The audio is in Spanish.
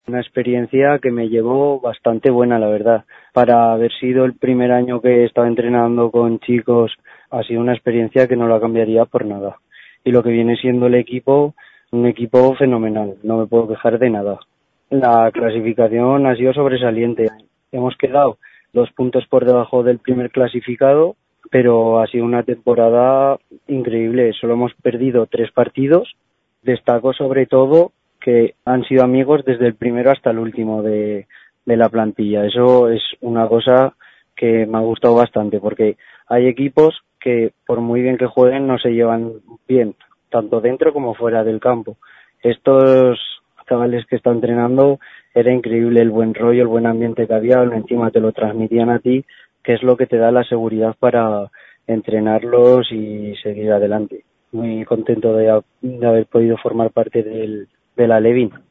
Una experiencia que me llevó bastante buena, la verdad. Para haber sido el primer año que estaba entrenando con chicos, ha sido una experiencia que no la cambiaría por nada. Y lo que viene siendo el equipo, un equipo fenomenal, no me puedo quejar de nada. La clasificación ha sido sobresaliente. Hemos quedado 2 puntos por debajo del primer clasificado, pero ha sido una temporada increíble. Solo hemos perdido 3 partidos. Destaco sobre todo que han sido amigos desde el primero hasta el último de la plantilla. Eso es una cosa que me ha gustado bastante, porque hay equipos que por muy bien que jueguen no se llevan bien, tanto dentro como fuera del campo. Estos chavales que están entrenando, era increíble el buen rollo, el buen ambiente que había, encima te lo transmitían a ti, que es lo que te da la seguridad para entrenarlos y seguir adelante. Muy contento de haber podido formar parte de la Levin.